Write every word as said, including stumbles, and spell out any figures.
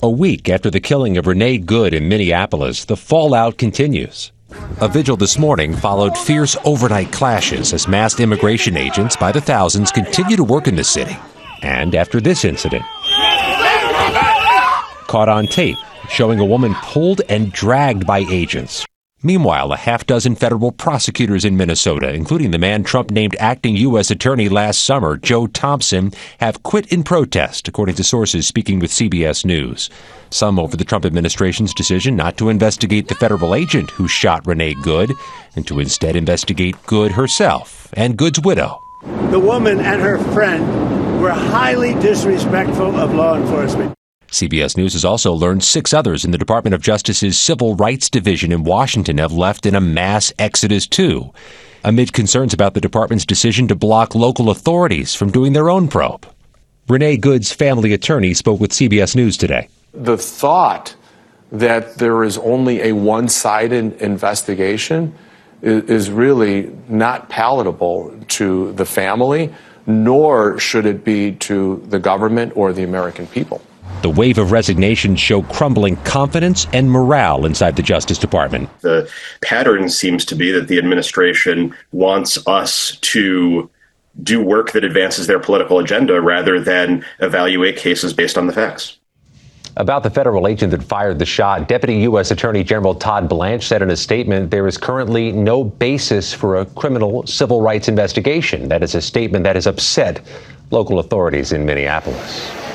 A week after the killing of Renee Good in Minneapolis, the fallout continues. A vigil this morning followed fierce overnight clashes as masked immigration agents by the thousands continue to work in the city. And after this incident, caught on tape, showing a woman pulled and dragged by agents. Meanwhile, a half dozen federal prosecutors in Minnesota, including the man Trump named acting U S attorney last summer, Joe Thompson, have quit in protest, according to sources speaking with C B S News. Some over the Trump administration's decision not to investigate the federal agent who shot Renee Good, and to instead investigate Good herself and Good's widow. The woman and her friend were highly disrespectful of law enforcement. C B S News has also learned six others in the Department of Justice's Civil Rights Division in Washington have left in a mass exodus, too, amid concerns about the department's decision to block local authorities from doing their own probe. Renee Good's family attorney spoke with C B S News today. The thought that there is only a one-sided investigation is, is really not palatable to the family, nor should it be to the government or the American people. The wave of resignations show crumbling confidence and morale inside the Justice Department. The pattern seems to be that the administration wants us to do work that advances their political agenda rather than evaluate cases based on the facts. About the federal agent that fired the shot, Deputy U S Attorney General Todd Blanche said in a statement there is currently no basis for a criminal civil rights investigation. That is a statement that has upset local authorities in Minneapolis.